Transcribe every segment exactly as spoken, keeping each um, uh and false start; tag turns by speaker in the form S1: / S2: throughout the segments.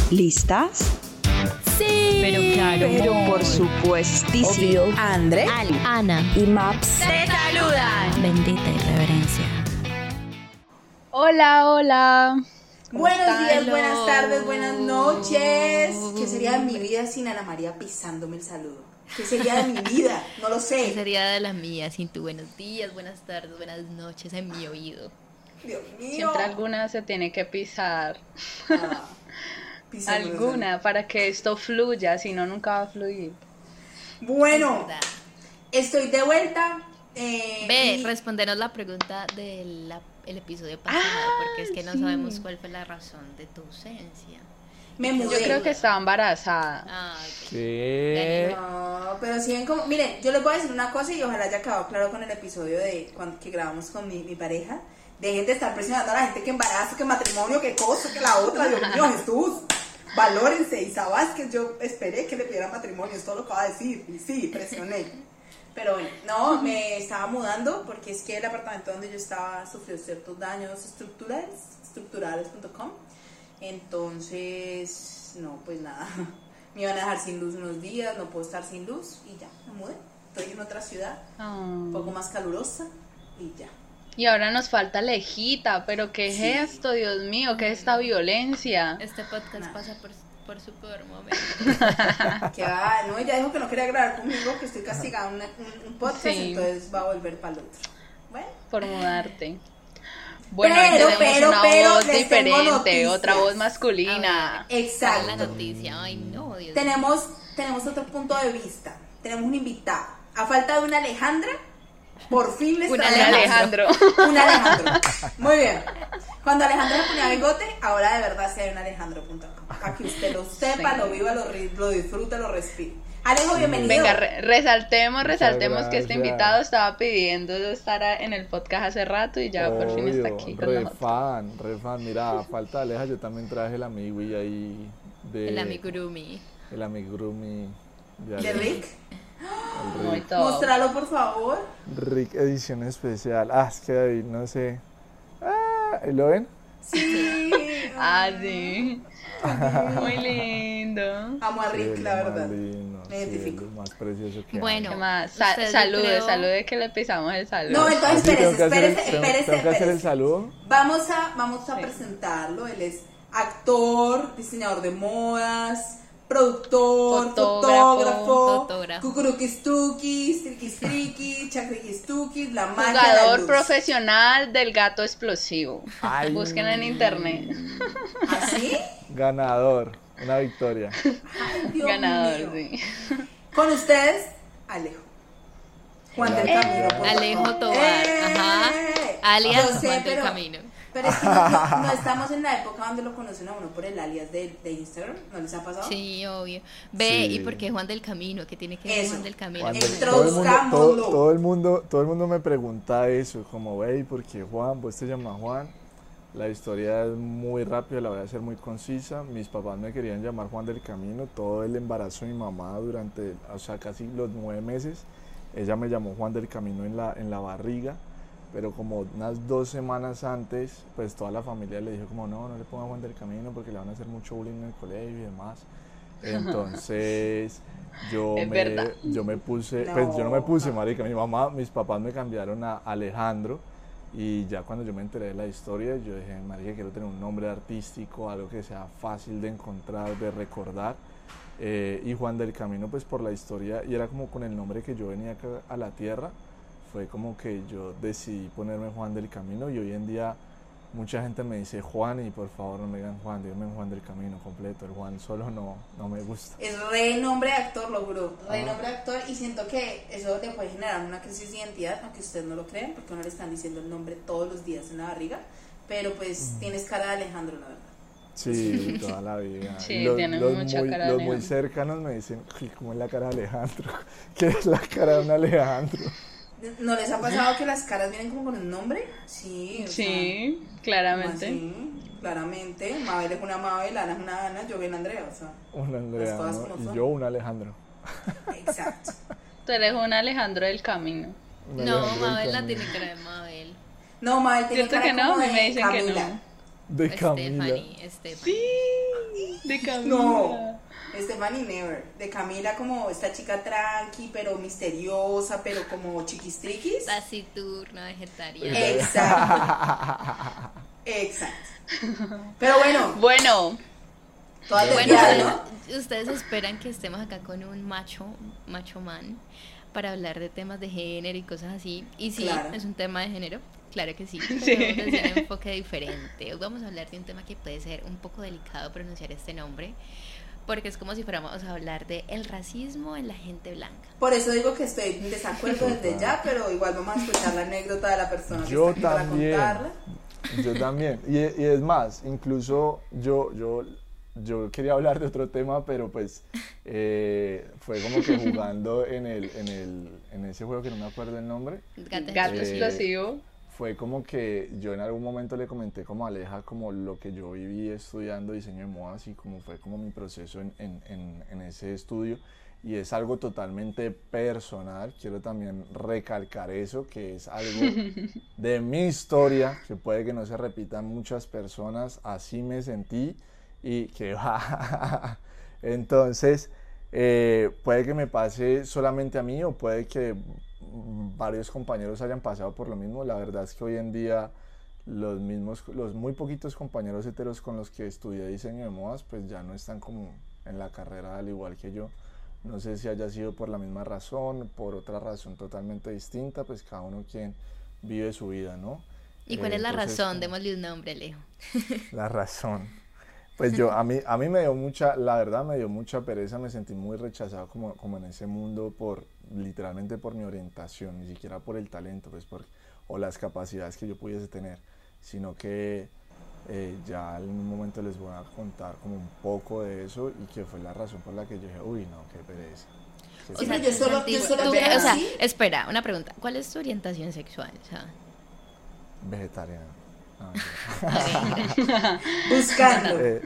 S1: ¿Listas?
S2: Sí,
S3: pero claro,
S1: Pero por supuestísimo.
S4: Obvio.
S1: André,
S2: Ali, Ana
S4: y Maps.
S2: te saludan. Bendita irreverencia.
S5: Hola, hola.
S6: Buenos
S5: están?
S6: días,
S2: Hello.
S6: buenas tardes, buenas noches. ¿Qué sería de mi vida sin Ana María pisándome el saludo? ¿Qué sería de mi vida? No lo
S3: ¿Qué
S6: sé.
S3: sería de la mía sin tu buenos días, buenas tardes, buenas noches en mi oído?
S6: Dios mío.
S5: Siempre alguna se tiene que pisar.
S6: Ah, pisándome el
S5: Alguna, para que esto fluya, si no, nunca va a fluir.
S6: saludo. Bueno,
S3: Es verdad.
S6: estoy de vuelta. eh,
S3: Ve,
S6: y
S3: respondernos la pregunta del episodio pasado, porque es que no
S5: sí.
S3: sabemos cuál fue la razón de tu ausencia.
S6: me
S5: Yo
S6: mudé.
S5: creo que estaba embarazada.
S3: Ah, ok.
S7: ¿Qué?
S6: No, pero si ven como, miren, yo les voy a decir una cosa y ojalá haya quedado claro con el episodio de cuando que grabamos con mi, mi pareja. Dejen de estar presionando a la gente que embarazo, que matrimonio, que cosa, que la otra, Dios mío, Jesús. Valórense. Isa Vázquez, yo esperé que le pidieran matrimonio, es todo lo que va a decir. Y sí, presioné. Pero bueno, no, me estaba mudando porque es que el apartamento donde yo estaba sufrió ciertos daños estructurales, estructurales punto com. Entonces, no, pues nada, me iban a dejar sin luz unos días, no puedo estar sin luz y ya, me mudé. Estoy en otra ciudad,
S5: Ah.
S6: un poco más calurosa y ya.
S5: Y ahora nos falta Lejita, pero ¿qué
S6: Sí.
S5: es esto, Dios mío? ¿Qué es esta violencia?
S3: Este podcast
S6: Nah.
S3: pasa por, por su peor momento.
S6: Que va, no, ella dijo que no quería grabar conmigo, que estoy castigada en una- un, un podcast,
S5: Sí.
S6: entonces va a volver para el otro. Bueno,
S5: Por mudarte. Bueno,
S6: Pero,
S5: ahí tenemos
S6: pero,
S5: una
S6: pero,
S5: voz
S6: les tengo
S5: diferente,
S6: noticias.
S5: otra voz masculina.
S3: ¿Cuál es la
S6: exacto.
S3: noticia? Ay, no, Dios mío.
S6: Tenemos, tenemos otro punto de vista, tenemos un invitado. A falta de una Alejandra, por fin les
S3: Una
S5: Un
S6: traemos
S5: Alejandro.
S6: un Alejandro. Muy bien. Cuando Alejandro le ponía bigote, ahora de verdad sí hay un Alejandro punto com. Para que usted lo sepa,
S5: Sí.
S6: lo viva, lo, ri- lo disfrute, lo respire. Alejo, bienvenido.
S5: Venga, re- resaltemos, resaltemos que este
S7: gracias.
S5: invitado estaba pidiendo estar a- en el podcast hace rato y ya por fin está aquí con
S7: re
S5: nosotros.
S7: fan, re fan. Mira, a falta de Aleja, yo también traje el amigui ahí de...
S3: El amigurumi.
S7: El amigurumi de
S6: ¿De
S7: Aleja.
S6: Rick?
S7: El
S5: Muy
S7: Rick.
S5: top.
S6: Mostralo, por favor.
S7: Rick edición especial. Ah, es que David, no sé. Ah, ¿y ¿lo ven?
S6: Sí.
S5: Ah, sí. Muy lindo.
S6: Amo a Rick,
S7: Sí,
S6: la
S7: lo más
S6: verdad.
S7: lindo,
S6: Me
S7: sí,
S6: identifico.
S7: lo más precioso que hay.
S3: Bueno,
S5: ¿Qué más? Sa-
S3: Usted, yo
S5: salude,
S3: creo-
S5: salude que le pisamos el saludo.
S6: No, entonces
S7: Ah, sí, tengo
S6: espérese,
S7: que hacer el-
S6: espérese,
S7: tengo-
S6: espérese,
S7: tengo que hacer el
S6: espérese.
S7: saludo.
S6: Vamos a, vamos a
S5: Sí.
S6: presentarlo. Él es actor, diseñador de modas, productor,
S5: Fotógrafo,
S6: fotógrafo,
S3: fotógrafo.
S6: cucuruquistukis, triquistriquis, chacriquistukis, la magia de la
S5: Jugador
S6: luz.
S5: profesional del gato explosivo.
S7: Ay.
S5: Busquen en internet.
S6: ¿Así?
S7: Ganador, una victoria.
S6: Ay, Dios
S5: Ganador,
S6: mío.
S5: sí.
S6: Con ustedes, Alejo. Juan del
S7: Hola.
S6: Camino. por
S3: Alejo
S6: favor.
S3: Tobar,
S6: ¡Eh!
S3: ajá.
S6: Yo
S3: Alias
S6: sé,
S3: Juan del
S6: pero-
S3: Camino.
S6: Pero es que no, no- no estamos en la época donde lo conocen a uno por el alias de, de Instagram. ¿No les ha pasado?
S3: Sí, obvio. Ve,
S7: Sí.
S3: ¿y por qué Juan del Camino? ¿Qué tiene que ver
S6: Eso.
S3: Juan del Camino?
S7: Juan
S6: El
S7: del-
S3: con
S6: tro-
S7: todo, el mundo, todo,
S6: Introduzcámoslo.
S7: todo el mundo, todo el mundo me pregunta eso, como, wey, ¿por qué Juan? ¿Vos te llamas Juan? La historia es muy rápida, la voy a hacer muy concisa. Mis papás me querían llamar Juan del Camino, todo el embarazo de mi mamá durante, o sea, casi los nueve meses. Ella me llamó Juan del Camino en la, en la barriga, pero como unas dos semanas antes, pues toda la familia le dijo como, no, no le ponga Juan del Camino porque le van a hacer mucho bullying en el colegio y demás. Entonces yo,
S5: Es
S7: me,
S5: verdad.
S7: yo me puse,
S6: No.
S7: pues yo no me puse, marica, mi mamá, mis papás me cambiaron a Alejandro. Y ya cuando yo me enteré de la historia, yo dije, marica, quiero tener un nombre artístico, algo que sea fácil de encontrar, de recordar. Eh, y Juan del Camino, pues por la historia, y era como con el nombre que yo venía acá a la tierra, fue como que yo decidí ponerme Juan del Camino. Y hoy en día mucha gente me dice Juan, y por favor no me digan Juan, díganme Juan del Camino completo. El Juan solo no, no me gusta.
S6: Es re nombre de actor, lo juro. Re
S7: Ah.
S6: nombre de actor. Y siento que eso le puede generar una crisis de identidad, aunque ustedes no lo crean, porque no le están diciendo el nombre todos los días en la barriga. Pero pues tienes cara de Alejandro, la verdad.
S7: Sí, toda la vida.
S5: Sí,
S7: Y los,
S5: tiene
S7: los
S5: mucha
S7: muy,
S5: cara de
S7: los muy
S5: Alejandro.
S7: cercanos me dicen, "Uy, ¿cómo es la cara de Alejandro? ¿Qué es la cara de un Alejandro?"
S6: ¿No les ha pasado que las caras vienen como con un nombre? Sí. o
S5: Sí,
S6: sea, ¿cómo
S5: claramente.
S6: así? Claramente. Mabel es una Mabel, Ana es una Ana, yo bien Andrea, o sea.
S7: Un Andrea,
S6: Las cosas
S7: ¿no?
S6: como
S7: Y
S6: son.
S7: yo un Alejandro.
S6: Exacto.
S5: Tú eres un Alejandro del Camino.
S7: Un
S3: No,
S7: Alejandro del
S3: Mabel la
S7: Camino.
S3: tiene cara de Mabel.
S6: No, Mabel tiene
S5: ¿Cierto
S6: cara
S5: que no?
S6: como
S5: A mí
S6: de
S5: me dicen que
S6: Camila.
S5: no.
S7: De Camila.
S3: Stephanie, Stephanie.
S5: De de Camila.
S6: No, Stephanie Never. De Camila como esta chica tranqui, pero misteriosa, pero como chiquistriquis.
S3: Taciturna, vegetariana.
S6: Exacto. Exacto. Pero bueno,
S5: Bueno,
S6: todas
S3: Bueno,
S6: desviadas, ¿no?
S3: ustedes esperan que estemos acá con un macho, macho man, para hablar de temas de género y cosas así. Y sí,
S6: Claro.
S3: es un tema de género, claro que sí, pero
S5: Sí.
S3: desde un enfoque diferente. Hoy vamos a hablar de un tema que puede ser un poco delicado pronunciar este nombre, porque es como si fuéramos a hablar de el racismo en la gente blanca.
S6: Por eso digo que estoy en desacuerdo desde ya, pero igual vamos a escuchar la anécdota de la persona que
S7: Yo
S6: está aquí para
S7: también.
S6: contarla.
S7: Yo también. Y, y es más, incluso yo, yo, yo quería hablar de otro tema, pero pues eh, fue como que jugando en, el, en, el, en ese juego que no me acuerdo el nombre.
S3: Gato,
S5: gato
S7: Eh,
S5: explosivo.
S7: Fue como que yo en algún momento le comenté como a Aleja como lo que yo viví estudiando diseño de modas y como fue como mi proceso en, en, en, en ese estudio, y es algo totalmente personal. Quiero también recalcar eso, que es algo de mi historia, que puede que no se repita en muchas personas, así me sentí y que va. Entonces, eh, puede que me pase solamente a mí o puede que varios compañeros hayan pasado por lo mismo. La verdad es que hoy en día los mismos, los muy poquitos compañeros heteros con los que estudié diseño de modas, pues ya no están como en la carrera al igual que yo. No sé si haya sido por la misma razón, por otra razón totalmente distinta, pues cada uno quien vive su vida, ¿no?
S3: ¿Y cuál
S7: Eh,
S3: es la
S7: entonces,
S3: razón?
S7: como-
S3: Démosle un nombre, Alejo.
S7: La razón. Pues yo, a mí, a mí me dio mucha, la verdad me dio mucha pereza, me sentí muy rechazado como, como en ese mundo por, literalmente por mi orientación, ni siquiera por el talento, pues por, o las capacidades que yo pudiese tener, sino que eh, ya en un momento les voy a contar como un poco de eso y que fue la razón por la que yo dije, uy, no, qué pereza. Qué
S3: O
S6: Sí,
S3: sea,
S6: pero yo solo-
S3: sentí-
S6: yo solo
S3: tú-
S6: veo
S3: o sea,
S6: así.
S3: espera, una pregunta. ¿Cuál es tu orientación sexual? O sea,
S7: vegetariano. No, mentira.
S6: Buscando.
S7: Eh,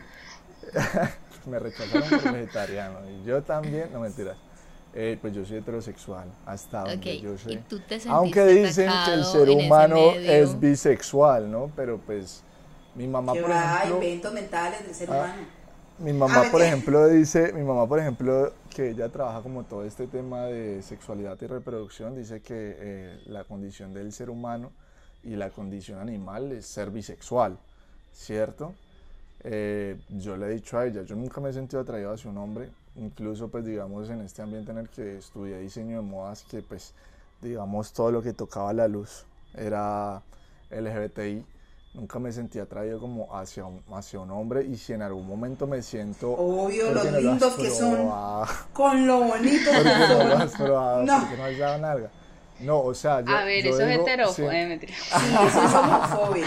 S7: me rechazaron por vegetariano y yo también, no mentiras. Eh, pues yo soy heterosexual, hasta donde
S3: ok,
S7: yo
S3: y
S7: sé.
S3: tú te sentiste
S7: Aunque dicen que el
S3: atacado
S7: ser
S3: en ese
S7: humano
S3: medio.
S7: es bisexual, ¿no? Pero pues mi mamá,
S6: Que
S7: por
S6: va,
S7: ejemplo,
S6: inventos mentales del ser
S7: ah,
S6: humano.
S7: mi mamá,
S6: Ah,
S7: por
S6: mentira.
S7: ejemplo, dice, mi mamá, por ejemplo, que ella trabaja como todo este tema de sexualidad y reproducción, dice que eh, la condición del ser humano y la condición animal es ser bisexual, ¿cierto? Eh, yo le he dicho a ella, yo nunca me he sentido atraído hacia un hombre, incluso pues digamos en este ambiente en el que estudié diseño de modas, que pues digamos todo lo que tocaba la luz era L G B T I, nunca me sentí atraído como hacia un, hacia un hombre, y si en algún momento me siento...
S6: Obvio,
S7: ¿por
S6: los
S7: qué no lo has
S6: lindos que son,
S7: probado?
S6: con lo bonito
S7: ¿Por
S6: que
S7: qué no lo has
S6: son.
S7: probado?
S6: No.
S7: ¿Por qué no has dado nalga? No, o sea, yo,
S5: A ver,
S7: yo
S5: eso es
S7: digo,
S5: heterofobia.
S7: sí.
S5: Eh, mentira.
S6: Sí, eso es homofobia.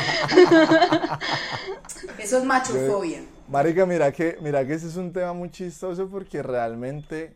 S6: Eso es machofobia.
S7: Marica, mira que, mira que ese es un tema muy chistoso porque realmente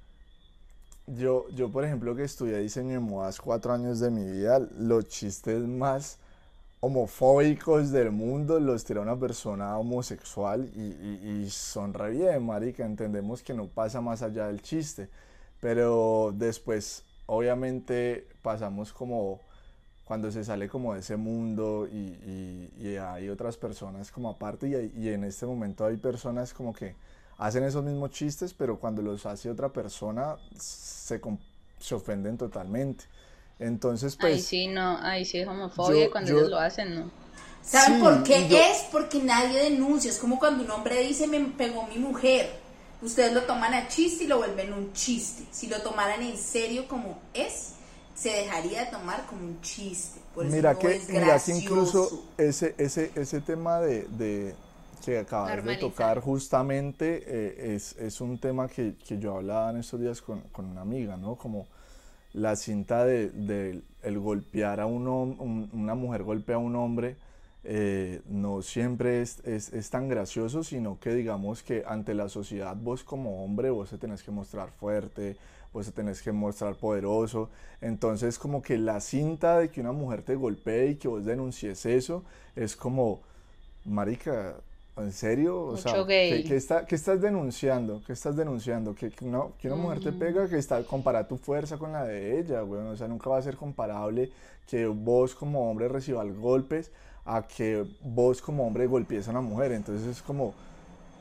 S7: yo, yo, por ejemplo, que estudié diseño de modas cuatro años de mi vida, los chistes más homofóbicos del mundo los tira una persona homosexual y, y, y son re bien, marica, entendemos que no pasa más allá del chiste, pero después obviamente pasamos como cuando se sale como de ese mundo y, y, y hay otras personas como aparte y, hay- y en este momento hay personas como que hacen esos mismos chistes, pero cuando los hace otra persona se, com- se ofenden totalmente. Entonces pues...
S5: Ahí sí, no, ahí sí es homofobia
S7: yo-
S5: cuando
S7: yo-
S5: ellos lo hacen, ¿no?
S6: ¿Saben
S7: Sí,
S6: por qué?
S7: y yo-
S6: Es porque nadie denuncia. Es como cuando un hombre dice, me pegó mi mujer. Ustedes lo toman a chiste y lo vuelven un chiste. Si lo tomaran en serio como es, se dejaría de tomar como un chiste. Por eso
S7: Mira
S6: no
S7: que,
S6: es
S7: mira que
S6: gracioso.
S7: incluso ese, ese, ese tema de, de que acabas de
S3: Normalizar.
S7: tocar justamente eh, es, es un tema que, que yo hablaba en estos días con, con una amiga, ¿no? Como la cinta de, de el golpear a un, hom- un- una mujer golpea a un hombre, eh, no siempre es, es, es tan gracioso, sino que digamos que ante la sociedad vos como hombre vos te tenés que mostrar fuerte, vos te tenés que mostrar poderoso. Entonces como que la cinta de que una mujer te golpee y que vos denuncies eso es como, marica, ¿en serio? O
S5: Mucho
S7: sea,
S5: gay.
S7: ¿qué, qué está, qué estás denunciando? ¿Qué estás denunciando? ¿Que, que una, que una mujer te pega, que está, compara tu fuerza con la de ella, güey. O sea, nunca va a ser comparable que vos como hombre recibas golpes a que vos como hombre golpees a una mujer. Entonces es como,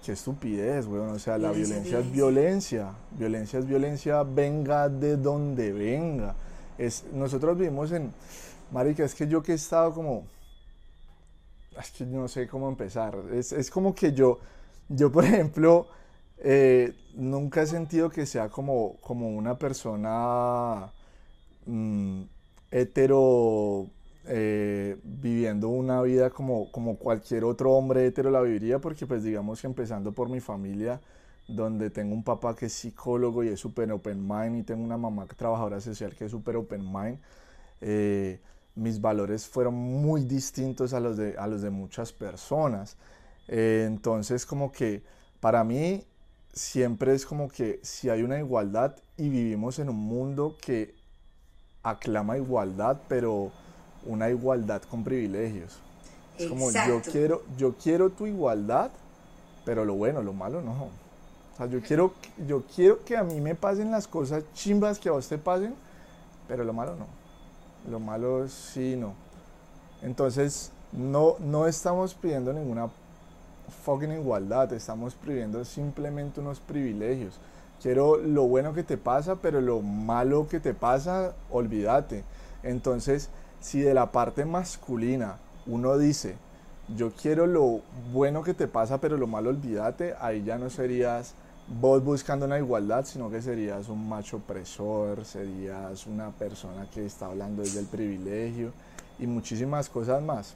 S7: qué estupidez, weón. O sea, la
S6: Violencia
S7: violencia
S6: es
S7: es violencia. Violencia es violencia, venga de donde venga. Es, nosotros vivimos en... Marica, es que yo que he estado como... Es que no sé cómo empezar. Es, es como que yo, yo por ejemplo, eh, nunca he sentido que sea como, como una persona mm, hetero... Eh, viviendo una vida como, como cualquier otro hombre hetero la viviría, porque pues digamos que empezando por mi familia, donde tengo un papá que es psicólogo y es súper open mind, y tengo una mamá trabajadora social que es súper open mind, eh, mis valores fueron muy distintos a los de, a los de muchas personas. Eh, entonces como que para mí siempre es como que si hay una igualdad y vivimos en un mundo que aclama igualdad, pero una igualdad con privilegios. Es como yo quiero, yo quiero tu igualdad, pero lo bueno, lo malo no. O sea, yo quiero, yo quiero que a mí me pasen las cosas chimbas que a vos te pasen, pero lo malo no. Lo malo sí no. Entonces, no, no estamos pidiendo ninguna fucking igualdad, estamos pidiendo simplemente unos privilegios. Quiero lo bueno que te pasa, pero lo malo que te pasa, olvídate. Entonces, si de la parte masculina uno dice, yo quiero lo bueno que te pasa, pero lo malo olvídate, ahí ya no serías vos buscando una igualdad, sino que serías un macho opresor, serías una persona que está hablando desde el privilegio y muchísimas cosas más.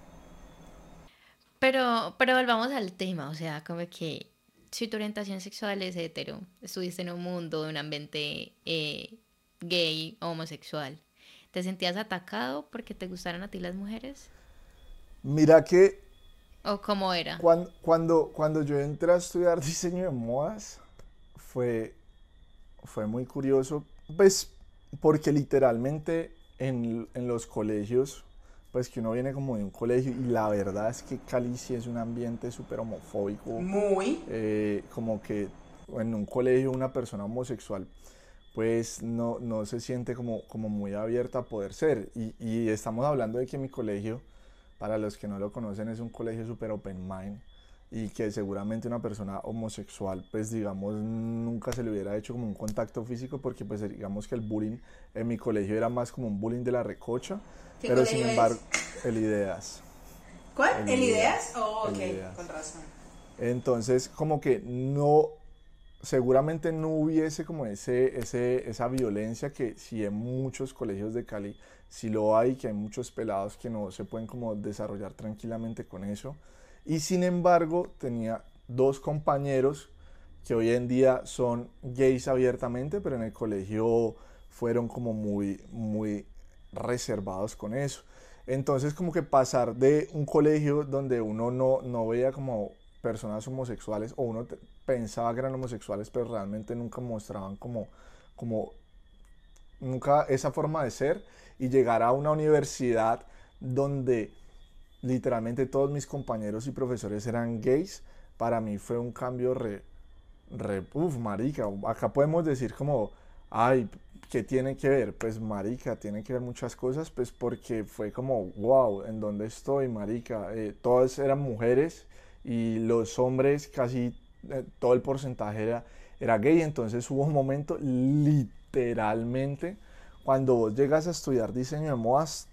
S3: Pero, pero volvamos al tema, o sea, como que si tu orientación sexual es hetero, estuviste en un mundo, en un ambiente eh, gay, homosexual, ¿te sentías atacado porque te gustaran a ti las mujeres?
S7: Mira que...
S3: ¿O cómo era?
S7: Cuando, cuando, cuando yo entré a estudiar diseño de modas, fue, fue muy curioso, pues porque literalmente en, en los colegios, pues que uno viene como de un colegio, y la verdad es que Cali sí es un ambiente súper homofóbico.
S6: Muy.
S7: Eh, como que en un colegio una persona homosexual pues no, no se siente como, como muy abierta a poder ser. Y, y estamos hablando de que mi colegio, para los que no lo conocen, es un colegio súper open mind, y que seguramente una persona homosexual, pues digamos, nunca se le hubiera hecho como un contacto físico, porque pues digamos que el bullying en mi colegio era más como un bullying de la recocha, pero sin embargo, es? el Ideas.
S6: ¿Cuál? ¿El, ¿El Ideas? Oh, ok,
S7: Ideas.
S6: Con razón.
S7: Entonces, como que no... seguramente no hubiese como ese, ese, esa violencia que sí en muchos colegios de Cali sí lo hay, que hay muchos pelados que no se pueden como desarrollar tranquilamente con eso. Y sin embargo tenía dos compañeros que hoy en día son gays abiertamente, pero en el colegio fueron como muy, muy reservados con eso. Entonces como que pasar de un colegio donde uno no, no veía como personas homosexuales, o uno te, pensaba que eran homosexuales, pero realmente nunca mostraban como, como nunca esa forma de ser, y llegar a una universidad donde literalmente todos mis compañeros y profesores eran gays, para mí fue un cambio re, re uff, marica, acá podemos decir como, ay, ¿qué tiene que ver? Pues marica, tiene que ver muchas cosas, pues porque fue como, wow, ¿en dónde estoy, marica? Eh, todas eran mujeres, y los hombres casi eh, todo el porcentaje era, era gay. Entonces hubo un momento literalmente cuando vos llegas a estudiar diseño de modas,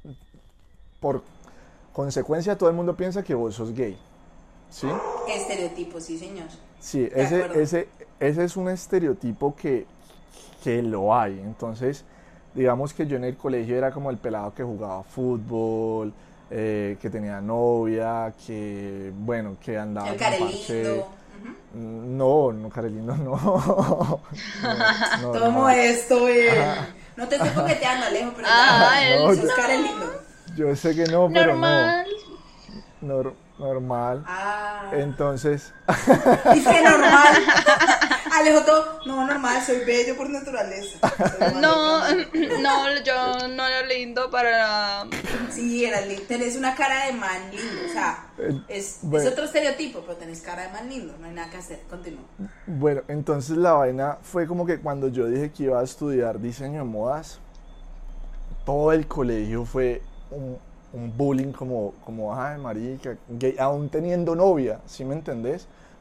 S7: por consecuencia todo el mundo piensa que vos sos gay, ¿sí?
S6: Estereotipo, sí señor.
S7: Sí, ese, ese, ese es un estereotipo que, que lo hay. Entonces digamos que yo en el colegio era como el pelado que jugaba fútbol, Eh, que tenía novia, que bueno, que andaba
S6: el carelindo.
S7: Uh-huh. No, no, carelindo no. no,
S6: no Tomo no. esto, eh. No te estoy coqueteando, Alejo, pero ah, no, no, carelindo.
S7: Yo sé que no, pero
S3: normal.
S7: no. Nor- normal.
S6: Ah.
S7: Entonces.
S6: Dice normal. Alejo todo, no, normal, soy bello por naturaleza.
S5: No, no, yo no era lindo para...
S6: Sí, era lindo, tenés una cara de man lindo, o sea, es, bueno, es otro estereotipo, pero tenés cara de man lindo, no hay nada que hacer, continúa.
S7: Bueno, entonces la vaina fue como que cuando yo dije que iba a estudiar diseño de modas, todo el colegio fue un, un bullying como, como, ay marica, gay, aún teniendo novia, ¿sí me entendés? O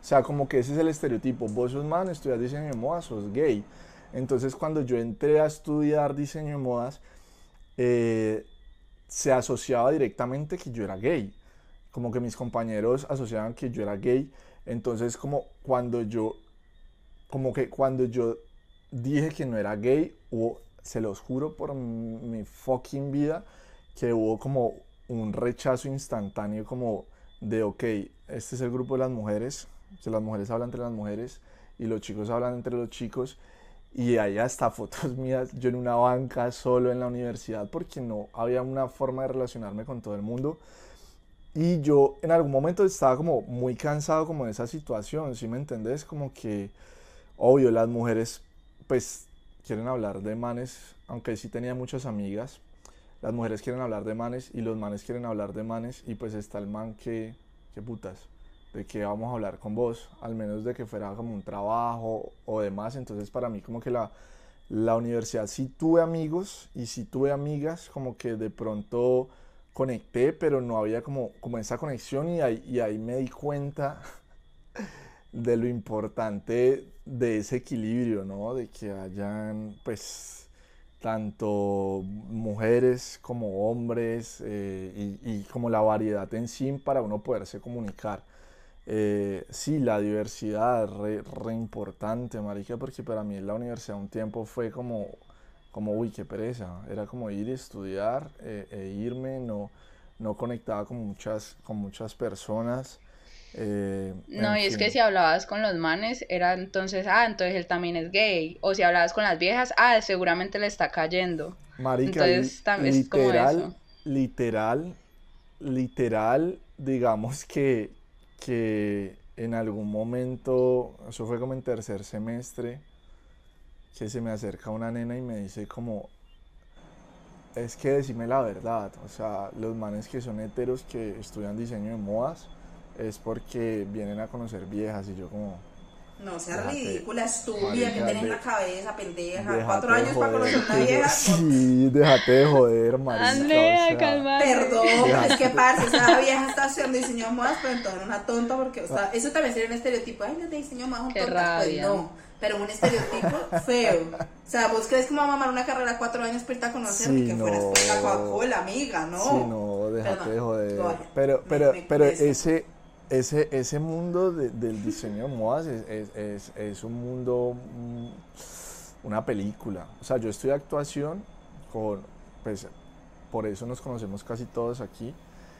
S7: sea, como que ese es el estereotipo, vos sos man, estudias diseño de modas, sos gay. Entonces cuando yo entré a estudiar diseño de modas, eh, se asociaba directamente que yo era gay, como que mis compañeros asociaban que yo era gay. Entonces como cuando yo, como que cuando yo dije que no era gay, hubo, se los juro por mi, mi fucking vida, que hubo como un rechazo instantáneo como de, ok, este es el grupo de las mujeres, que las mujeres hablan entre las mujeres y los chicos hablan entre los chicos, y hay hasta fotos mías yo en una banca solo en la universidad porque no había una forma de relacionarme con todo el mundo. Y yo en algún momento estaba como muy cansado como de esa situación, ¿sí me entendés? Como que, obvio, las mujeres pues quieren hablar de manes, aunque sí tenía muchas amigas, las mujeres quieren hablar de manes y los manes quieren hablar de manes, y pues está el man que, qué putas, de que vamos a hablar con vos, al menos de que fuera como un trabajo o demás. Entonces para mí como que la, la universidad sí tuve amigos y sí tuve amigas, como que de pronto conecté, pero no había como, como esa conexión, y ahí, y ahí me di cuenta de lo importante de ese equilibrio, ¿no? De que hayan pues tanto mujeres como hombres, eh, y, y como la variedad en sí para uno poderse comunicar. Eh, sí, la diversidad re, re importante, marica, porque para mí en la universidad un tiempo fue como como, uy, qué pereza, era como ir y estudiar, eh, e irme, no, no conectaba con muchas, con muchas personas. Eh,
S5: No,
S7: en
S5: y es
S7: fin.
S5: que si hablabas con los manes, era entonces, ah, entonces él también es gay. O si hablabas con las viejas, ah, seguramente le está cayendo.
S7: Marica,
S5: Entonces,
S7: li-
S5: tam- es como
S7: literal,
S5: eso.
S7: literal, literal, digamos que, que en algún momento, eso fue como en tercer semestre, que se me acerca una nena y me dice como, es que decime la verdad, o sea, los manes que son heteros que estudian diseño de modas es porque vienen a conocer viejas, y yo como,
S6: No seas
S7: Déjate,
S6: ridícula, estúpida,
S7: marica,
S6: que tenés en
S7: de-
S6: la cabeza, pendeja.
S7: déjate
S6: Cuatro
S7: de
S6: años para
S7: joder,
S6: conocer una
S7: que-
S6: vieja.
S7: sí, déjate de joder, marica,
S5: Andrea,
S7: o sea,
S5: calmate.
S6: Perdón,
S7: Déjate.
S6: es que parce, esa vieja está haciendo diseño de modas, pero entonces era una tonta, porque, o sea, eso también sería un estereotipo. Ay, los de diseño de modas son
S5: Qué
S6: tontas.
S5: rabia.
S6: Pues no, pero un estereotipo feo. O sea, ¿vos crees que me va a mamar una carrera cuatro años para irte a conocer?
S7: Sí,
S6: Ni que fueras
S7: no.
S6: pues la Coca-Cola, amiga, ¿no?
S7: sí, no, déjate
S6: Perdón,
S7: de joder,
S6: go ahead.
S7: pero,
S6: Me-
S7: pero,
S6: me
S7: pero
S6: molesta.
S7: ese, ese, ese mundo de- del diseño de modas es, es, es, es un mundo, mm, una película. O sea, yo estudié actuación con, pues, por eso nos conocemos casi todos aquí,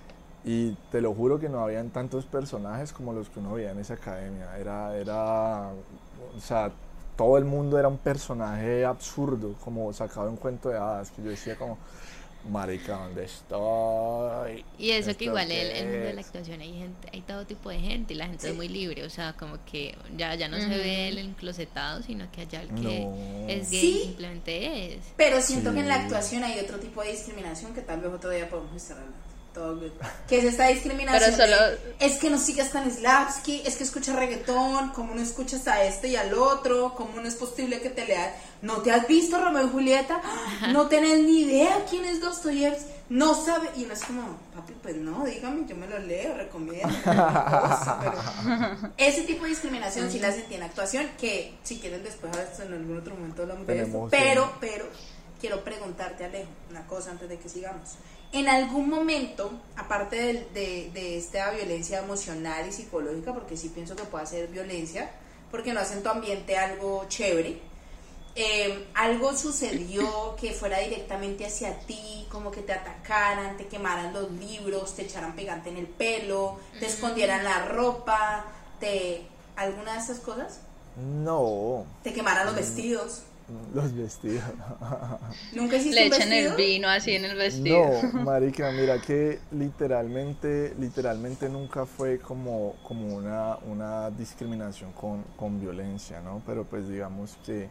S7: y te lo juro que no habían tantos personajes como los que uno veía en esa academia. Era, era, o sea, todo el mundo era un personaje absurdo, como sacado de un cuento de hadas, que yo decía como, marica, ¿dónde estoy?
S3: Y eso
S7: ¿Esto
S3: que igual
S7: qué
S3: el, el mundo de la
S7: es?
S3: actuación hay gente, hay todo tipo de gente y la gente
S6: Sí.
S3: es muy libre, o sea, como que ya, ya no se
S5: Ujú.
S3: ve el enclosetado, sino que allá el que
S7: No.
S3: es gay
S6: Sí.
S3: simplemente es.
S6: Pero siento que en la
S7: Sí.
S6: actuación hay otro tipo de discriminación que tal vez otro día podemos estar hablando. Todo good. Que es esta discriminación.
S5: Pero solo-
S6: de, es que no sigas tan Slavsky, es que escucha reggaetón, como no escuchas a este y al otro, como no es posible que te leas. ¿No te has visto Romeo y Julieta? No tenés ni idea quién es Dostoyevsky. No sabe. Y no es como, papi, pues no, dígame, yo me lo leo, recomiendo. cosa, pero ese tipo de discriminación sí la sentí en actuación, que si quieren después a veces en algún otro momento hablamos de esto.
S7: Tenemos,
S6: Pero,
S7: sí.
S6: pero, quiero preguntarte, Alejo, una cosa antes de que sigamos. En algún momento, aparte de, de, de esta violencia emocional y psicológica, porque sí pienso que puede ser violencia, porque no hacen tu ambiente algo chévere, eh, algo sucedió que fuera directamente hacia ti, como que te atacaran, te quemaran los libros, te echaran pegante en el pelo, te escondieran la ropa, te ¿alguna de esas cosas?
S7: No,
S6: Te quemaran los vestidos.
S7: los vestidos.
S6: ¿Nunca hiciste
S5: Le
S6: un
S5: echan
S6: vestido?
S5: el vino así en el vestido.
S7: No, marica, mira que literalmente, literalmente nunca fue como, como una, una discriminación con, con violencia, ¿no? Pero pues digamos que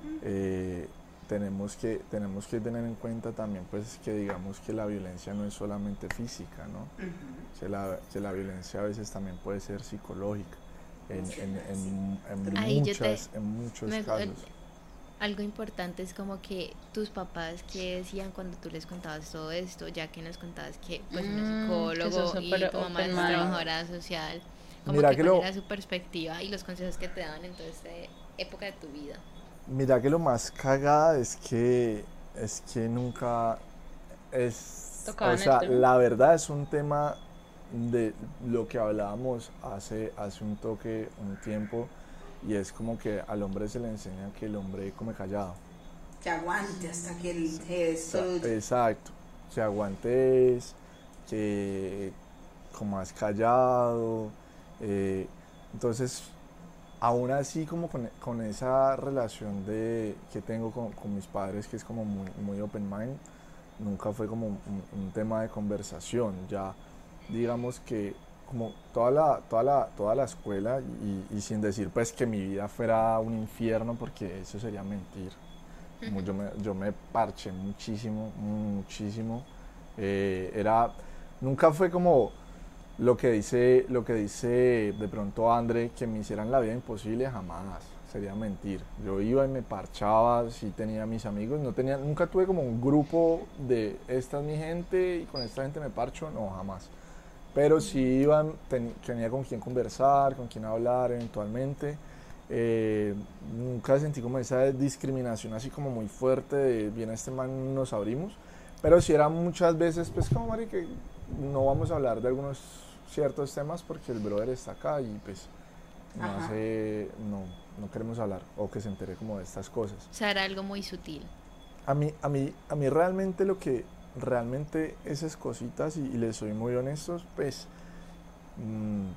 S7: eh, tenemos que tenemos que tener en cuenta también pues que digamos que la violencia no es solamente física, ¿no?
S6: Ujú.
S7: Que la, que la violencia a veces también puede ser psicológica en, en, en, en
S3: Ahí yo te-
S7: muchas, en muchos
S3: me-
S7: casos.
S3: Algo importante es como que tus papás, ¿qué decían cuando tú les contabas todo esto? Ya que nos contabas que pues uno es
S5: Mm, que
S3: psicólogo
S5: sos
S3: y
S5: súper
S3: tu mamá
S5: open
S3: es
S5: mind.
S3: trabajadora social. Como
S7: Mira
S3: que
S7: que
S3: cuál
S7: lo-
S3: era su perspectiva y los consejos que te daban en toda esta época de tu vida.
S7: Mira que lo más cagada es que es que nunca es,
S5: Tocaban
S7: o
S5: el
S7: sea,
S5: tema.
S7: la verdad es un tema de lo que hablábamos hace, hace un toque, un tiempo, y es como que al hombre se le enseña que el hombre come callado.
S6: Que aguante hasta que el se
S7: O sea,
S6: destruya.
S7: exacto, que aguantes, que comas callado, eh, entonces aún así como con, con esa relación de, que tengo con, con mis padres, que es como muy, muy open mind, nunca fue como un, un tema de conversación, ya digamos que como toda la, toda la, toda la escuela, y, y sin decir pues que mi vida fuera un infierno, porque eso sería mentir. Como yo, me, yo me parché muchísimo, muchísimo. Eh, era, nunca fue como lo que dice, lo que dice de pronto André, que me hicieran la vida imposible, jamás. Sería mentir. Yo iba y me parchaba, sí tenía mis amigos, no tenía, nunca tuve como un grupo de esta es mi gente y con esta gente me parcho, no, jamás. Pero sí iban, ten, tenía con quién conversar, con quién hablar eventualmente. Eh, nunca sentí como esa discriminación así como muy fuerte de bien este man nos abrimos, pero sí era muchas veces pues como Mari que no vamos a hablar de algunos ciertos temas porque el brother está acá y pues no,
S6: Ajá.
S7: hace, no, no queremos hablar o que se entere como de estas cosas.
S3: O sea, era algo muy sutil.
S7: A mí, a mí, a mí realmente lo que, realmente esas cositas, y, y les soy muy honestos, pues mmm,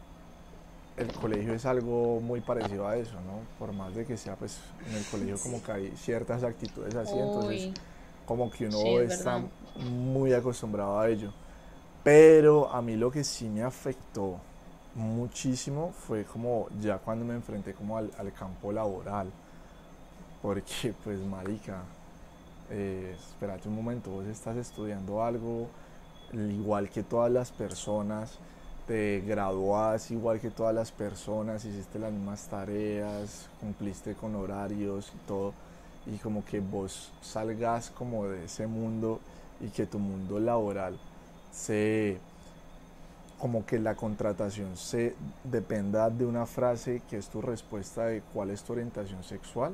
S7: el colegio es algo muy parecido a eso, ¿no? Por más de que sea, pues en el colegio como que hay ciertas actitudes así, entonces
S5: Uy,
S7: como que uno
S5: sí, es
S7: está
S5: verdad.
S7: muy acostumbrado a ello. Pero a mí lo que sí me afectó muchísimo fue como ya cuando me enfrenté como al, al campo laboral, porque pues marica, eh, espérate un momento, vos estás estudiando algo igual que todas las personas, te graduás igual que todas las personas, hiciste las mismas tareas, cumpliste con horarios y todo, y como que vos salgas como de ese mundo y que tu mundo laboral se, como que la contratación se dependa de una frase que es tu respuesta de cuál es tu orientación sexual.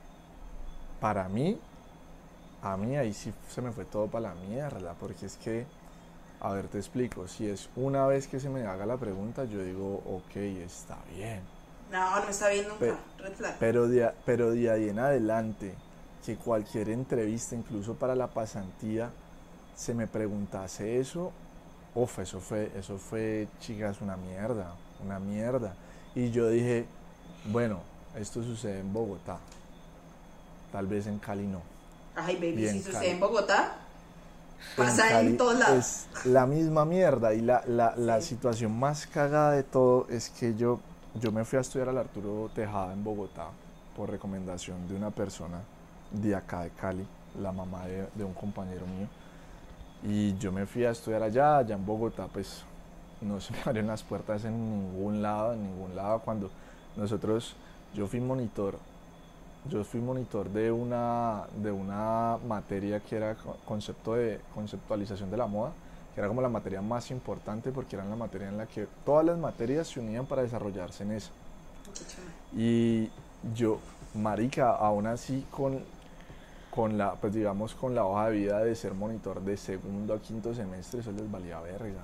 S7: Para mí, a mí ahí sí se me fue todo para la mierda, porque es que, a ver, te explico, si es una vez que se me haga la pregunta, yo digo, ok, está bien,
S6: No, no está bien nunca.
S7: Pe-
S6: Red flag.
S7: pero de, pero de ahí en adelante, que cualquier entrevista, incluso para la pasantía, se me preguntase eso, uf, eso fue, eso fue, chicas, una mierda, una mierda. Y yo dije, bueno, esto sucede en Bogotá, tal vez en Cali no.
S6: Ay, baby,
S7: Bien,
S6: si sucede
S7: Cali.
S6: en Bogotá,
S7: En
S6: pasa en,
S7: Cali
S6: todos lados.
S7: es la misma mierda, y la, la, la
S6: Sí.
S7: situación más cagada de todo es que yo, yo me fui a estudiar al Arturo Tejada en Bogotá por recomendación de una persona de acá de Cali, la mamá de, de un compañero mío, y yo me fui a estudiar allá, allá en Bogotá, pues no se me abrieron las puertas en ningún lado, en ningún lado. Cuando nosotros, yo fui monitor, yo fui monitor de una, de una materia que era co- concepto de conceptualización de la moda, que era como la materia más importante porque era la materia en la que todas las materias se unían para desarrollarse en eso. Y yo, marica, aún así con, con la, pues digamos, con la hoja de vida de ser monitor de segundo a quinto semestre, eso les valía verga.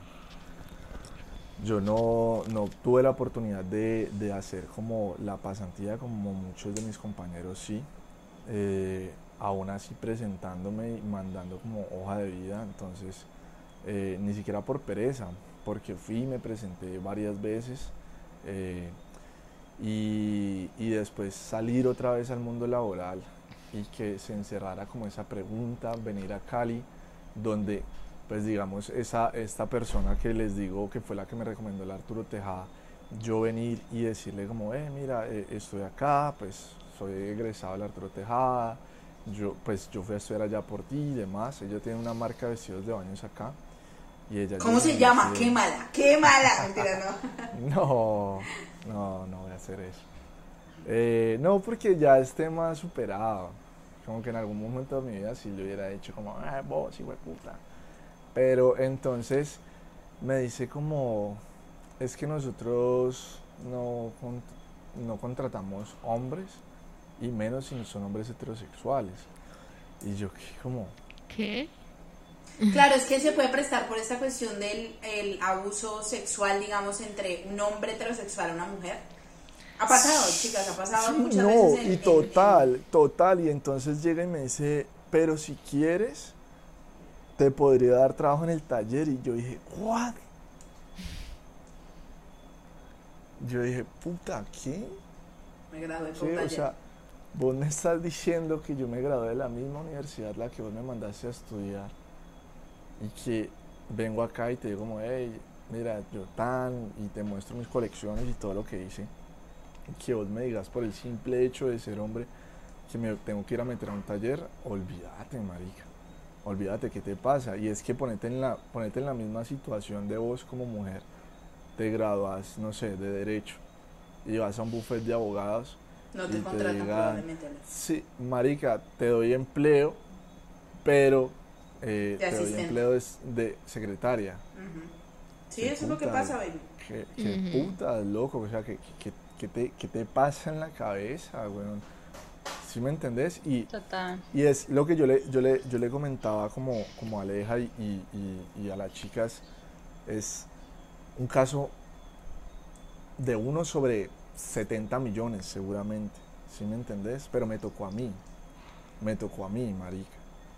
S7: Yo no, no tuve la oportunidad de, de hacer como la pasantía como muchos de mis compañeros sí, eh, aún así presentándome y mandando como hoja de vida, entonces eh, ni siquiera por pereza, porque fui y me presenté varias veces, eh, y, y después salir otra vez al mundo laboral y que se encerrara como esa pregunta, venir a Cali, donde pues digamos esa, esta persona que les digo que fue la que me recomendó el Arturo Tejada, yo venir y decirle como, eh, mira, eh, estoy acá, pues soy egresado del Arturo Tejada, yo, pues yo fui a estudiar allá por ti y demás, ella tiene una marca de vestidos de baños acá, y ella
S6: ¿Cómo se
S7: llega y
S6: llama?
S7: dice,
S6: ¡Qué mala! ¡Qué mala! Mentira, no.
S7: no, no, no voy a hacer eso. Eh, no, porque ya es tema superado. Como que en algún momento de mi vida sí le hubiera dicho como, ah, vos, hijo de puta. Pero entonces me dice como, es que nosotros no, con- no contratamos hombres y menos si son hombres heterosexuales. Y yo que como,
S3: ¿Qué?
S6: Claro, es que se puede prestar por esta cuestión del el abuso sexual, digamos, entre un hombre heterosexual y una mujer. Ha pasado, chicas, ha pasado
S7: sí,
S6: muchas
S7: no,
S6: veces en,
S7: y
S6: en-
S7: total, total, y entonces llega y me dice, pero si quieres, te podría dar trabajo en el taller, y yo dije, ¿what? Yo dije, puta, ¿qué?
S6: en- me gradué
S7: Sí,
S6: por
S7: o
S6: taller.
S7: sea, vos me estás diciendo que yo me gradué de la misma universidad la que vos me mandaste a estudiar y que vengo acá y te digo como, hey, mira, yo tan, y te muestro mis colecciones y todo lo que hice, y que vos me digas por el simple hecho de ser hombre que me tengo que ir a meter a un taller, olvídate, marica, olvídate, ¿qué te pasa? Y es que ponete en la, ponete en la misma situación de vos como mujer, te graduas, no sé, de derecho, y vas a un buffet de abogados.
S6: No
S7: y
S6: te contratan
S7: digan,
S6: probablemente. Ale.
S7: sí, marica, te doy empleo, pero eh,
S6: De
S7: te doy
S6: asistente.
S7: empleo de, de secretaria.
S6: Ujú. Sí,
S7: Qué
S6: eso es lo que
S7: puta,
S6: pasa, baby.
S7: Qué, qué
S3: Ujú.
S7: puta, loco, o sea, ¿qué, qué, qué te, qué te pasa en la cabeza, weón? ¿Sí me entendés? Y,
S5: Total.
S7: y es lo que yo le, yo le, yo le comentaba como, como a Aleja y, y, y- y a las chicas, es un caso de uno sobre setenta millones seguramente, ¿sí me entendés? Pero me tocó a mí, me tocó a mí, marica.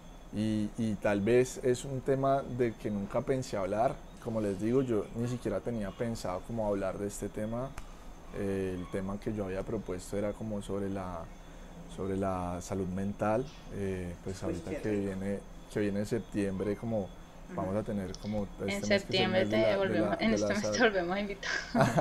S7: Y, y tal vez es un tema de que nunca pensé hablar, como les digo, yo ni siquiera tenía pensado como hablar de este tema. Eh, el tema que yo había propuesto era como sobre la, sobre la salud mental, eh, pues ahorita
S6: qué
S7: que
S6: rico.
S7: viene, que viene septiembre, como vamos a tener como este
S5: En
S7: mes que es el
S5: septiembre
S7: mes de
S5: te
S7: la- de
S5: volvemos,
S7: la-
S5: en
S7: de
S5: este
S7: la
S5: mes te
S7: salud.
S5: volvemos a invitar.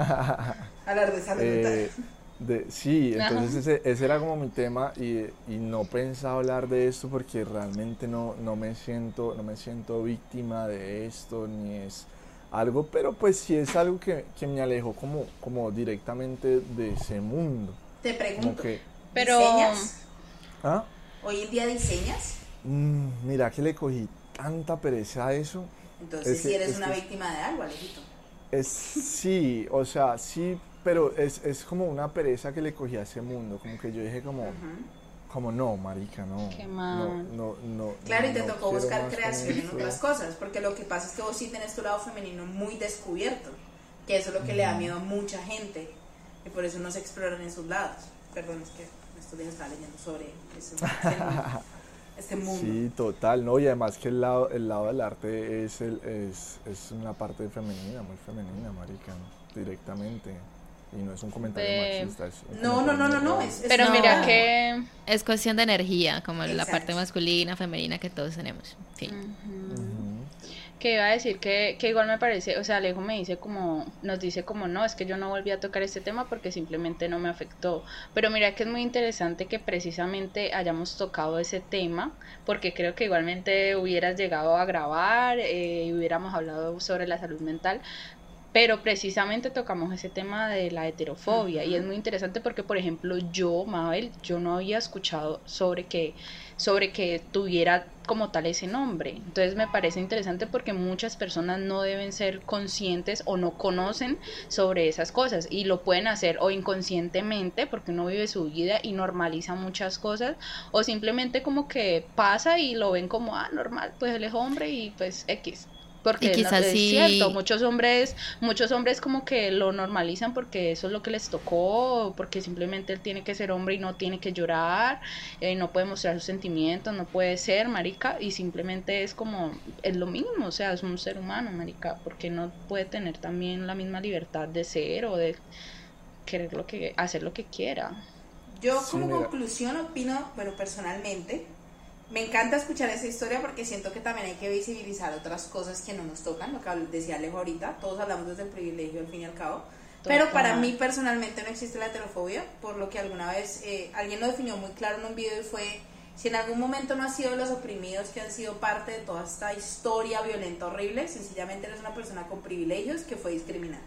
S6: Hablar de salud
S7: Eh,
S6: mental.
S7: de, sí,
S5: Ajá.
S7: entonces ese, ese era como mi tema y, y no pensaba hablar de esto porque realmente no, no me siento, no me siento víctima de esto, ni es algo, pero pues sí es algo que, que me alejó como, como directamente de ese mundo.
S6: Te
S7: Como
S6: pregunto,
S7: que,
S5: Pero-
S6: ¿diseñas?
S7: ¿ah?
S6: ¿Hoy en día diseñas?
S7: Mm, mira que le cogí tanta pereza a eso.
S6: Entonces
S7: Es
S6: si
S7: que-
S6: eres
S7: es
S6: una
S7: que-
S6: víctima de algo, Alejito.
S7: Es sí, o sea, sí, pero es, es como una pereza que le cogí a ese mundo, como que yo dije como,
S6: Ujú.
S7: como no, marica, no,
S5: Qué
S7: no,
S5: mal.
S7: no, no.
S6: Claro, y te
S7: no
S6: tocó
S7: quiero
S6: buscar
S7: más con
S6: creación en
S7: esto.
S6: otras cosas, porque lo que pasa es que vos sí tenés tu lado femenino muy descubierto, que eso es lo que le da miedo a mucha gente, y por eso no se exploran esos lados. Perdón, es que estos días estaba leyendo sobre ese, este mundo. Este mundo.
S7: Sí, total, no, y además que el lado, el lado del arte es, el, es, es una parte femenina, muy femenina, marica, ¿no? Directamente, y no es un comentario
S5: Ve-
S7: machista, es un
S6: No, no, no, no,
S7: comentario
S6: no,
S7: muy
S6: es, es
S5: Pero
S6: una-
S5: mira que...
S3: Es cuestión de energía, como la
S6: Exacto.
S3: parte masculina, femenina que todos tenemos. Sí.
S5: Ujú.
S7: Ujú.
S5: Que iba a decir que, que igual me parece, o sea, Alejo me dice como, nos dice como, no, es que yo no volví a tocar este tema porque simplemente no me afectó. Pero mira que es muy interesante que precisamente hayamos tocado ese tema, porque creo que igualmente hubieras llegado a grabar eh, y hubiéramos hablado sobre la salud mental. Pero precisamente tocamos ese tema de la heterofobia y es muy interesante porque, por ejemplo, yo, Mabel, yo no había escuchado sobre que, sobre que tuviera como tal ese nombre. Entonces me parece interesante porque muchas personas no deben ser conscientes o no conocen sobre esas cosas y lo pueden hacer o inconscientemente porque uno vive su vida y normaliza muchas cosas o simplemente como que pasa y lo ven como, ah, normal, pues él es hombre y pues X. Porque
S3: Y
S5: no-
S3: quizás
S5: es
S3: sí-
S5: cierto, muchos hombres, muchos hombres como que lo normalizan porque eso es lo que les tocó, porque simplemente él tiene que ser hombre y no tiene que llorar, eh, no puede mostrar sus sentimientos, no puede ser, marica, y simplemente es como, es lo mismo, o sea, es un ser humano, marica, porque no puede tener también la misma libertad de ser o de querer lo que, hacer lo que quiera.
S6: Yo
S7: Sí,
S6: como
S7: mira.
S6: conclusión opino, bueno, personalmente, me encanta escuchar esa historia porque siento que también hay que visibilizar otras cosas que no nos tocan, lo que habl- decía Alejo ahorita, todos hablamos desde el privilegio al fin y al cabo, pero
S5: Total.
S6: para mí personalmente no existe la heterofobia, por lo que alguna vez eh, alguien lo definió muy claro en un video y fue, si en algún momento no has sido de los oprimidos que han sido parte de toda esta historia violenta horrible, sencillamente eres una persona con privilegios que fue discriminada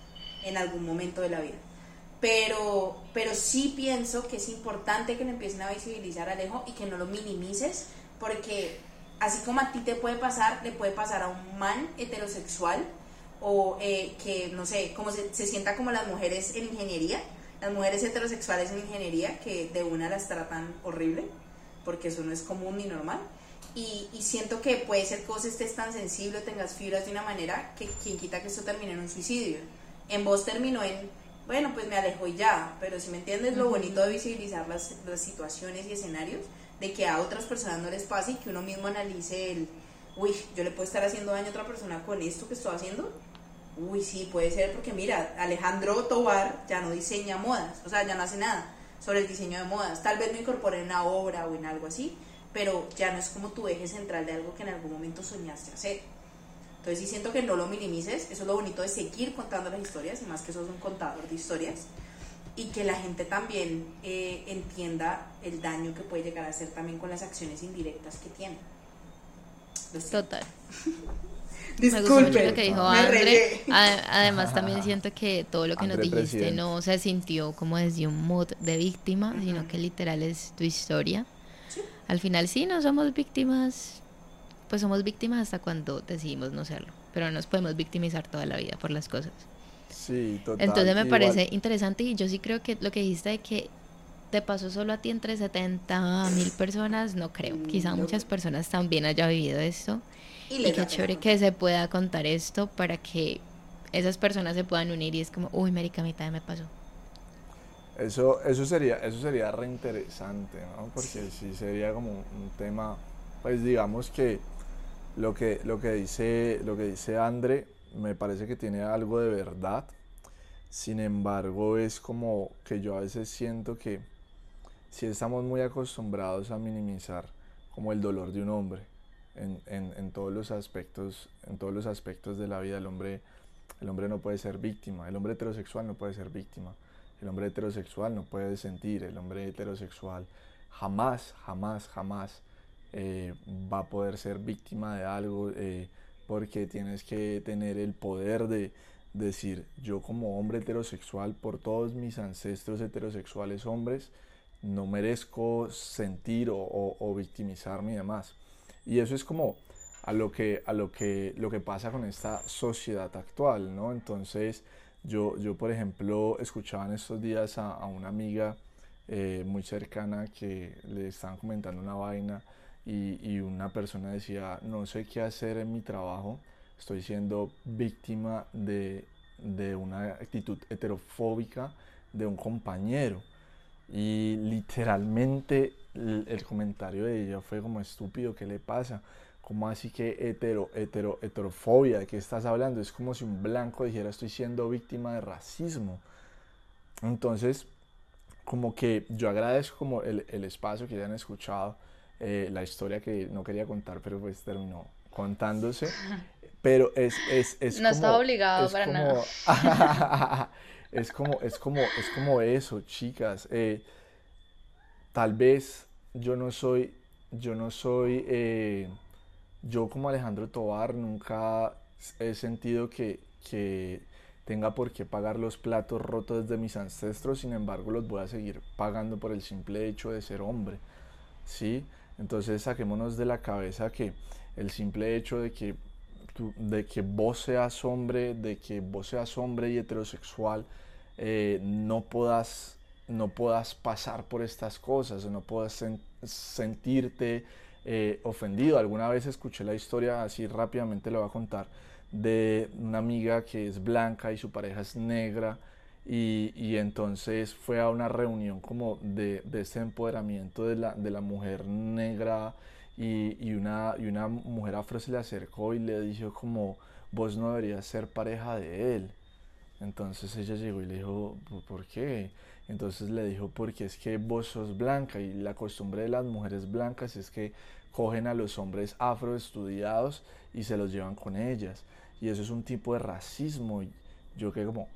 S6: en algún momento de la vida. Pero, pero sí pienso que es importante que lo empiecen a visibilizar, Alejo, y que no lo minimices, porque así como a ti te puede pasar, le puede pasar a un man heterosexual o eh, que, no sé, como se, se sienta como las mujeres en ingeniería, las mujeres heterosexuales en ingeniería, que de una las tratan horrible, porque eso no es común ni normal. Y, y siento que puede ser que vos estés tan sensible, tengas fibras de una manera que quien quita que esto termine en un suicidio. En vos terminó en, bueno, pues me alejo y ya, pero si me entiendes, lo bonito de visibilizar las, las situaciones y escenarios, de que a otras personas no les pase y que uno mismo analice el, uy, yo le puedo estar haciendo daño a otra persona con esto que estoy haciendo. Uy, sí, puede ser, porque mira, Alejandro Tovar ya no diseña modas, o sea, ya no hace nada sobre el diseño de modas, tal vez no incorpore en una obra o en algo así, pero ya no es como tu eje central de algo que en algún momento soñaste hacer. Entonces sí siento que no lo minimices, eso es lo bonito de seguir contando las historias, y más que sos un contador de historias, y que la gente también eh, entienda el daño que puede llegar a hacer también con las acciones indirectas que tiene.
S3: Total.
S6: Disculpe,
S3: me gustó mucho lo que dijo
S6: me
S3: André.
S6: regué.
S3: Ad- Además también siento que todo lo que nos
S7: André,
S3: dijiste
S7: presidente.
S3: no se sintió como desde un mood de víctima, uh-huh. sino que literal es tu historia. ¿Sí? Al final sí, no somos víctimas, pues somos víctimas hasta cuando decidimos no serlo, pero no nos podemos victimizar toda la vida por las cosas.
S7: Sí, total.
S3: Entonces me
S7: Igual.
S3: parece interesante, y yo sí creo que lo que dijiste de que te pasó solo a ti entre setenta mil personas, no creo. Quizá muchas personas también hayan vivido esto. Y, y qué chévere que se pueda contar esto para que esas personas se puedan unir y es como, uy, marica, a mí también me pasó.
S7: Eso, eso sería, eso sería reinteresante, ¿no? Porque sí sería como un tema, pues digamos que lo que, lo que dice, lo que dice André me parece que tiene algo de verdad. Sin embargo, es como que yo a veces siento que sí estamos muy acostumbrados a minimizar como el dolor de un hombre en, en, en todos los aspectos, en todos los aspectos de la vida. El hombre, el hombre no puede ser víctima, el hombre heterosexual no puede ser víctima, el hombre heterosexual no puede sentir, el hombre heterosexual jamás, jamás, jamás eh, va a poder ser víctima de algo, eh, porque tienes que tener el poder de decir, yo como hombre heterosexual, por todos mis ancestros heterosexuales hombres, no merezco sentir o, o, o victimizarme y demás. Y eso es como a lo que, a lo que, lo que pasa con esta sociedad actual, ¿no? Entonces, yo, yo por ejemplo, escuchaba en estos días a, a una amiga eh, muy cercana que le estaban comentando una vaina y, y una persona decía, no sé qué hacer en mi trabajo, estoy siendo víctima de, de una actitud heterofóbica de un compañero. Y literalmente el, el comentario de ella fue como, estúpido, ¿qué le pasa? ¿Cómo así que hetero, hetero, heterofobia? ¿De qué estás hablando? Es como si un blanco dijera, estoy siendo víctima de racismo. Entonces, como que yo agradezco como el, el espacio que hayan escuchado, eh, la historia que no quería contar, pero pues terminó contándose. Pero es, es, es
S5: no
S7: como...
S5: estaba obligado
S7: es
S5: para
S7: como,
S5: nada.
S7: es como, es como, es como eso, chicas. Eh, tal vez yo no soy, yo no soy, eh, yo como Alejandro Tovar nunca he sentido que, que tenga por qué pagar los platos rotos de mis ancestros, sin embargo los voy a seguir pagando por el simple hecho de ser hombre, ¿sí? Entonces saquémonos de la cabeza que el simple hecho de que de que vos seas hombre, de que vos seas hombre y heterosexual, eh, no puedas, no puedas pasar por estas cosas, no puedas sen- sentirte eh, ofendido. Alguna vez escuché la historia, así rápidamente lo voy a contar, de una amiga que es blanca y su pareja es negra, y, y entonces fue a una reunión como de, de este empoderamiento de la, de la mujer negra. Y, y, una, y una mujer afro se le acercó y le dijo como, vos no deberías ser pareja de él. Entonces ella llegó y le dijo, ¿por qué? Entonces le dijo, porque es que vos sos blanca y la costumbre de las mujeres blancas es que cogen a los hombres afroestudiados y se los llevan con ellas. Y eso es un tipo de racismo. Y yo quedé como,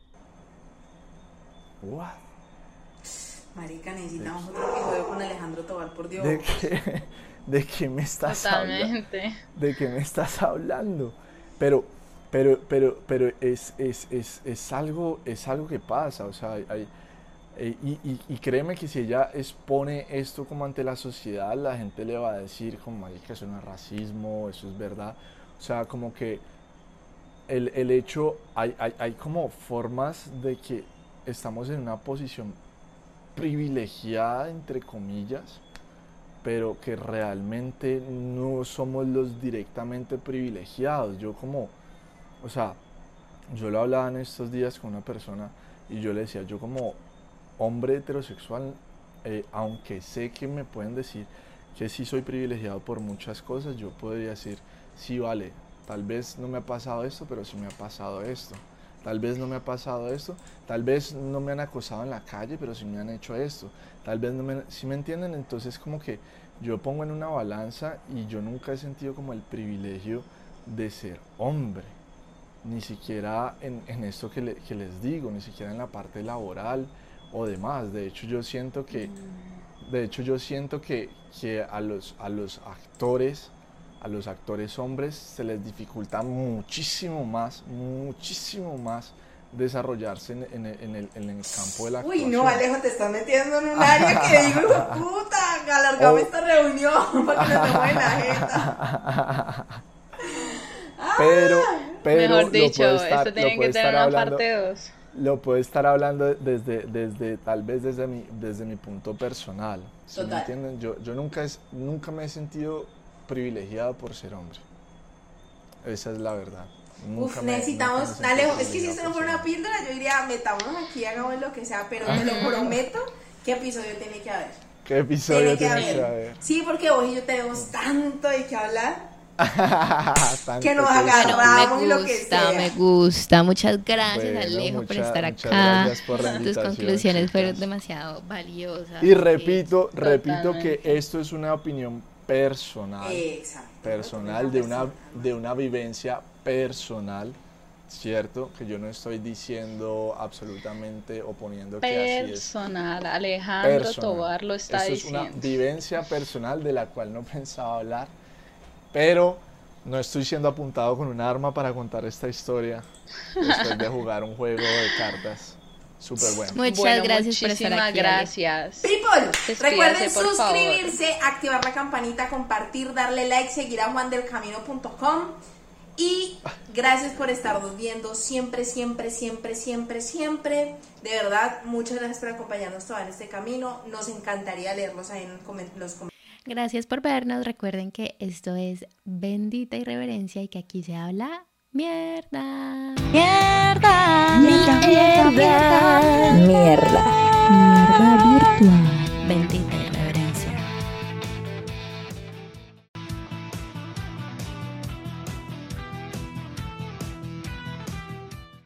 S7: ¿what?
S6: Marica, necesitamos otro episodio con Alejandro Tovar, por Dios.
S7: ¿De qué, de qué me estás hablando? ¿De qué me estás hablando? Pero, pero, pero, pero es, es, es, es, algo, es algo que pasa, o sea, hay, hay, y, y, y créeme que si ella expone esto como ante la sociedad, la gente le va a decir como, marica, eso no es racismo, eso es verdad. O sea, como que el, el hecho, hay, hay, hay como formas de que estamos en una posición privilegiada, entre comillas, pero que realmente no somos los directamente privilegiados. Yo como, o sea, yo lo hablaba en estos días con una persona y yo le decía, yo como hombre heterosexual, eh, aunque sé que me pueden decir que sí soy privilegiado por muchas cosas, yo podría decir, sí, vale, tal vez no me ha pasado esto, pero sí me ha pasado esto. Tal vez no me ha pasado esto, tal vez no me han acosado en la calle, pero sí me han hecho esto. Tal vez no me... ¿Sí me entienden? Entonces como que yo pongo en una balanza y yo nunca he sentido como el privilegio de ser hombre. Ni siquiera en, en esto que, le, que les digo, ni siquiera en la parte laboral o demás. De hecho yo siento que, de hecho yo siento que, que a, los, a los actores... a los actores hombres se les dificulta muchísimo más, muchísimo más desarrollarse en, en, el, en, el, en el campo de la actuación.
S6: Uy, no, Alejo, te estás metiendo en un área que digo, puta, alargame oh. esta reunión para que no te mueva la jeta.
S7: Pero, pero
S5: mejor dicho,
S7: lo puede estar,
S5: esto tiene
S7: lo puede
S5: que tener
S7: estar
S5: una
S7: hablando,
S5: parte dos.
S7: Lo puedo estar hablando desde, desde tal vez desde mi, desde mi punto personal. ¿Sí me entienden? Yo, yo nunca, es, nunca me he sentido privilegiado por ser hombre. Esa es la verdad.
S6: Nunca Uf, me, necesitamos, me Alejo, es que si esto no fuera una píldora, yo diría, metámonos aquí, hagamos lo que sea, pero te lo prometo, ¿qué episodio tiene que haber?
S7: ¿Qué episodio tiene que,
S6: tiene
S7: haber? que haber?
S6: Sí, porque vos y yo tenemos tanto de qué hablar.
S7: que
S6: nos agarramos
S3: y
S6: lo que sea.
S3: Me gusta, muchas gracias,
S7: bueno,
S3: Alejo,
S7: mucha,
S3: por estar
S7: acá.
S3: Por Tus conclusiones chicas. Fueron demasiado valiosas.
S7: Y repito, eh, repito que esto es una opinión personal,
S6: Exacto,
S7: personal de una, de una vivencia personal, ¿cierto? Que yo no estoy diciendo absolutamente o poniendo que así es.
S5: Personal, Alejandro personal. Tobar lo está
S7: Esto
S5: diciendo.
S7: Es una vivencia personal de la cual no pensaba hablar, pero no estoy siendo apuntado con un arma para contar esta historia después de jugar un juego de cartas. Súper bueno.
S3: Muchas
S5: bueno,
S3: gracias por estar aquí.
S5: Gracias.
S6: People, recuerden suscribirse, favor. activar la campanita, compartir, darle like, seguir a juan del camino punto com y gracias por estarnos viendo siempre, siempre, siempre, siempre, siempre. De verdad, muchas gracias por acompañarnos todo en este camino. Nos encantaría leerlos ahí en los comentarios.
S3: Gracias por vernos. Recuerden que esto es Bendita Irreverencia y que aquí se habla mierda.
S2: Mierda.
S1: Mierda. Mierda.
S2: Mierda. Mierda virtual.
S3: Bendita